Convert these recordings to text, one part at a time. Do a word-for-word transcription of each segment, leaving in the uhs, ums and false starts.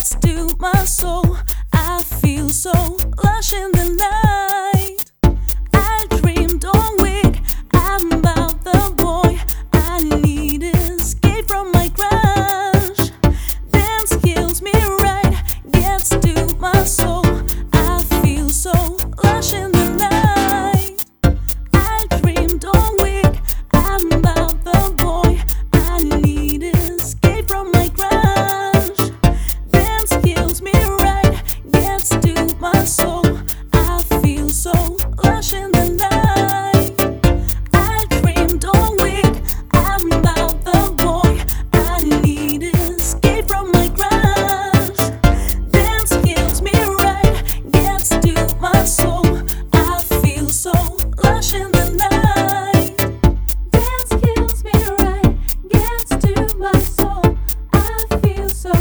gets to my soul. I feel so lush in the night. I dreamed all week about the boy I need. Escape from my crush. Dance kills me right, gets to my soul. I feel so lush in the night. I dreamed all week about the boy I need. Escape from my crush. Dance kills me right, gets to my soul. I feel so lush in the night. I dreamed all week about the boy I need. Escape from my crush. Dance kills me right, gets to my soul. I feel so lush in the night. Dance kills me right, gets to my soul. I feel so.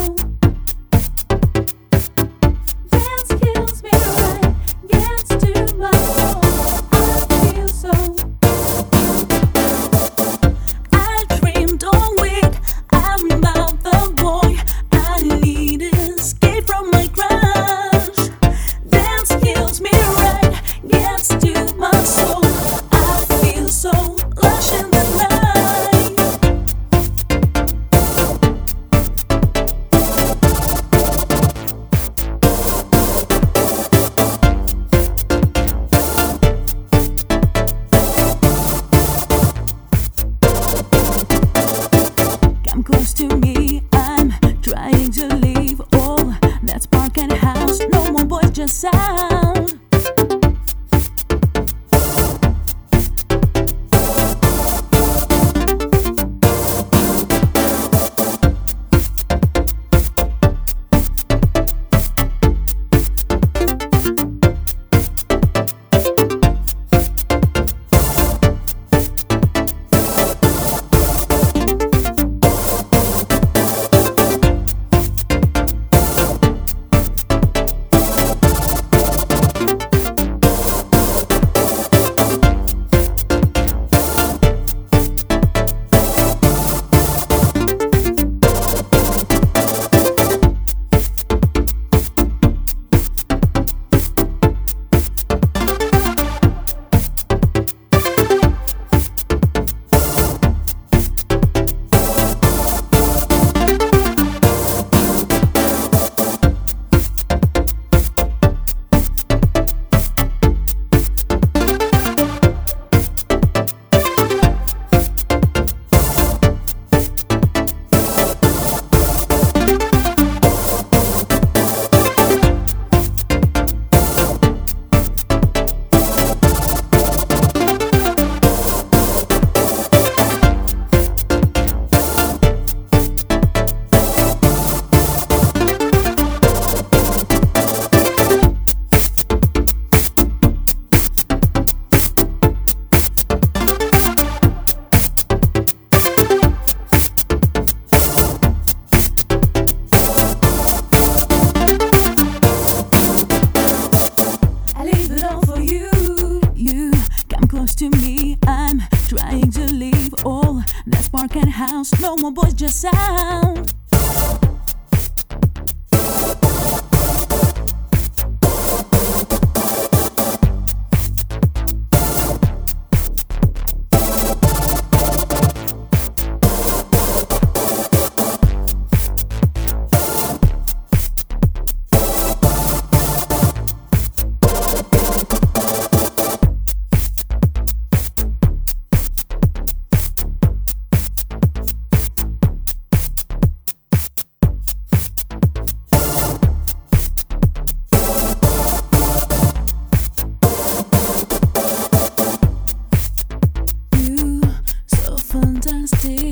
Dance kills me right, gets to my soul. I feel so. I dreamed all week about the boy I need. Escape from my crush. Dance kills me right, gets to my soul. I feel so lush in the night. Come close to me, I'm trying to leave all that spark and house. No more voice, just sound. I leave it all for you. You come close to me, I'm trying to leave all that spark and house. No more voice, just sound. You so fantastic.